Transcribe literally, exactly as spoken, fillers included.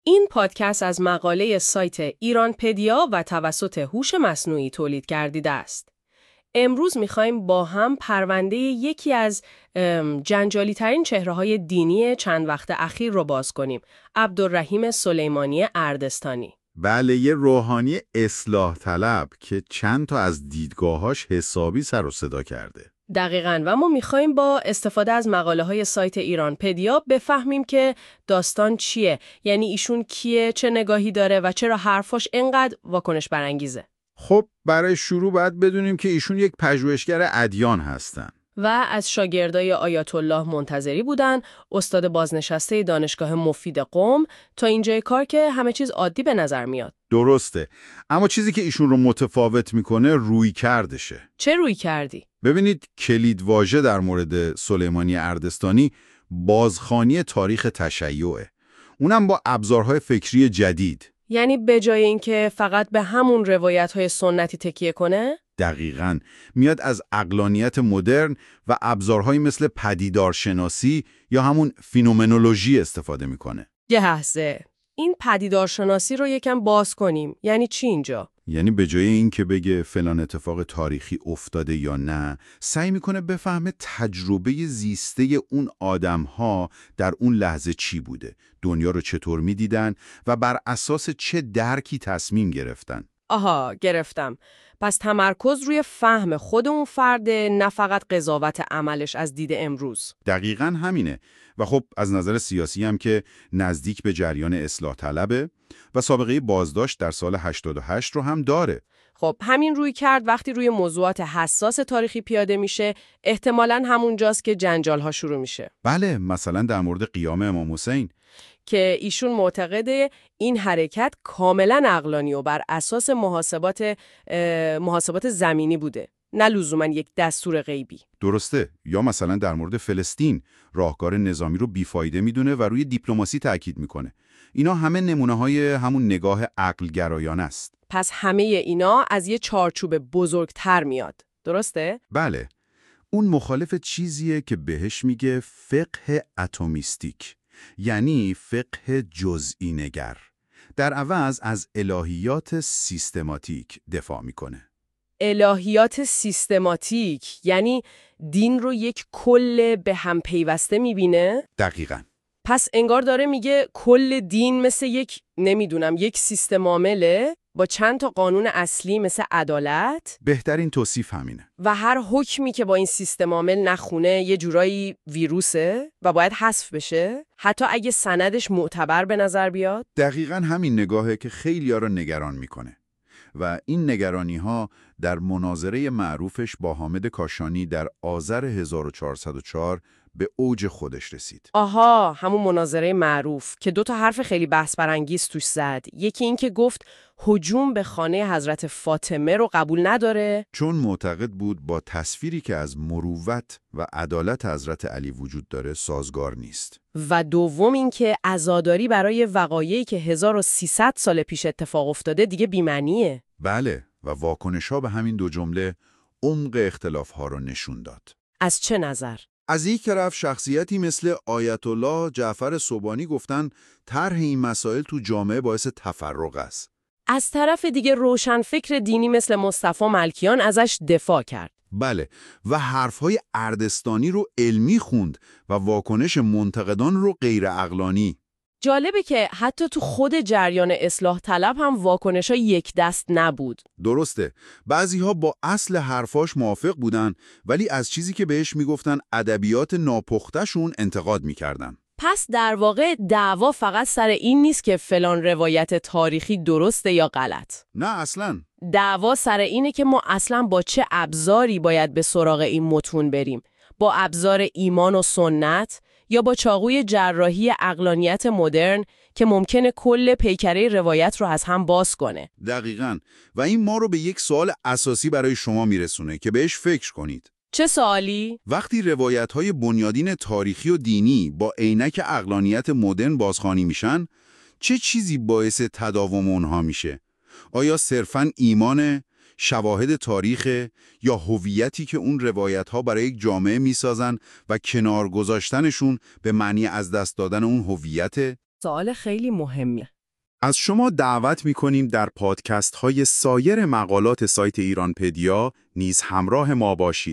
این پادکست از مقاله سایت ایرانپدیا و توسط هوش مصنوعی تولید گردیده است. امروز می‌خوایم با هم پرونده یکی از جنجالی ترین چهره‌های دینی چند وقت اخیر رو باز کنیم. عبدالرحیم سلیمانی اردستانی. بله، یه روحانی اصلاح طلب که چند تا از دیدگاهاش حسابی سر و صدا کرده. دقیقاً، و ما می‌خوایم با استفاده از مقاله‌های سایت ایرانپدیا بفهمیم که داستان چیه، یعنی ایشون کیه، چه نگاهی داره و چرا حرفاش اینقدر واکنش برانگیزه. خب برای شروع باید بدونیم که ایشون یک پژوهشگر ادیان هستن و از شاگردای آیت الله منتظری بودن، استاد بازنشسته دانشگاه مفید قم. تا اینجای کار که همه چیز عادی به نظر میاد. درسته، اما چیزی که ایشون رو متفاوت میکنه روی کردشه. چه روی کردی؟ ببینید، کلید واژه در مورد سلیمانی اردستانی بازخوانی تاریخ تشیعه، اونم با ابزارهای فکری جدید. یعنی به جای اینکه فقط به همون روایت‌های سنتی تکیه کنه؟ دقیقاً، میاد از عقلانیت مدرن و ابزارهایی مثل پدیدارشناسی یا همون فینومنولوژی استفاده میکنه. یه لحظه، این پدیدارشناسی رو یکم باز کنیم. یعنی چی اینجا؟ یعنی به جای این که بگه فلان اتفاق تاریخی افتاده یا نه، سعی میکنه بفهمه تجربه زیسته اون آدم‌ها در اون لحظه چی بوده، دنیا رو چطور میدیدن و بر اساس چه درکی تصمیم گرفتن. آها، گرفتم. پس تمرکز روی فهم خود اون فرده، نه فقط قضاوت عملش از دید امروز. دقیقاً همینه. و خب از نظر سیاسی هم که نزدیک به جریان اصلاح طلبه و سابقه بازداشت در سال هشتاد و هشت رو هم داره. خب همین روی کرد وقتی روی موضوعات حساس تاریخی پیاده میشه، احتمالاً همونجاست که جنجال‌ها شروع میشه. بله، مثلا در مورد قیام امام حسین که ایشون معتقده این حرکت کاملا عقلانی و بر اساس محاسبات محاسبات زمینی بوده، نه لزوما یک دستور غیبی. درسته. یا مثلا در مورد فلسطین، راهکار نظامی رو بیفایده میدونه و روی دیپلماسی تاکید میکنه. اینا همه نمونه های همون نگاه عقل گرایانه است. پس همه اینا از یه چارچوب بزرگتر میاد. درسته؟ بله. اون مخالف چیزیه که بهش میگه فقه اتمیستیک، یعنی فقه جزئی نگر. در عوض از الهیات سیستماتیک دفاع میکنه. الهیات سیستماتیک یعنی دین رو یک کل به هم پیوسته میبینه؟ دقیقاً. پس انگار داره میگه کل دین مثل یک، نمیدونم، یک سیستم عامله با چند تا قانون اصلی مثل عدالت. بهترین توصیف همینه. و هر حکمی که با این سیستم عامل نخونه یه جورایی ویروسه و باید حذف بشه، حتی اگه سندش معتبر به نظر بیاد. دقیقاً همین نگاهه که خیلی‌ها رو نگران میکنه. و این نگرانی‌ها در مناظره معروفش با حامد کاشانی در آذر هزار و چهارصد و چهار به اوج خودش رسید. آها، همون مناظره معروف که دو تا حرف خیلی بحث برانگیز توش زد. یکی این که گفت هجوم به خانه حضرت فاطمه رو قبول نداره، چون معتقد بود با تصویری که از مروت و عدالت حضرت علی وجود داره سازگار نیست. و دوم این که عزاداری برای وقایعی که هزار و سیصد سال پیش اتفاق افتاده دیگه بی‌معنیه. بله، و واکنش‌ها به همین دو جمله عمق اختلاف‌ها رو نشون داد. از چه نظر؟ از یک طرف شخصیتی مثل آیت الله جعفر سبحانی گفتن طرح این مسائل تو جامعه باعث تفرق است. از طرف دیگه روشنفکر دینی مثل مصطفی ملکیان ازش دفاع کرد. بله، و حرفهای اردستانی رو علمی خوند و واکنش منتقدان رو غیر عقلانی. جالبه که حتی تو خود جریان اصلاح طلب هم واکنش‌ها یک دست نبود. درسته، بعضی‌ها با اصل حرفاش موافق بودن ولی از چیزی که بهش میگفتن ادبیات ناپخته‌شون انتقاد میکردن. پس در واقع دعوا فقط سر این نیست که فلان روایت تاریخی درسته یا غلط. نه اصلاً. دعوا سر اینه که ما اصلاً با چه ابزاری باید به سراغ این متون بریم. با ابزار ایمان و سنت یا با چاقوی جراحی عقلانیت مدرن که ممکنه کل پیکره روایت رو از هم باز کنه. دقیقاً. و این ما رو به یک سوال اساسی برای شما میرسونه که بهش فکر کنید. چه سوالی؟ وقتی روایت‌های بنیادین تاریخی و دینی با عینک عقلانیت مدرن بازخوانی میشن، چه چیزی باعث تداوم اونها میشه؟ آیا صرفاً ایمان، شواهد تاریخ یا هویتی که اون روایت‌ها برای یک جامعه میسازن و کنار گذاشتنشون به معنی از دست دادن اون هویت؟ سوال خیلی مهمیه. از شما دعوت می‌کنیم در پادکست های سایر مقالات سایت ایرانپدیا نیز همراه ما باشید.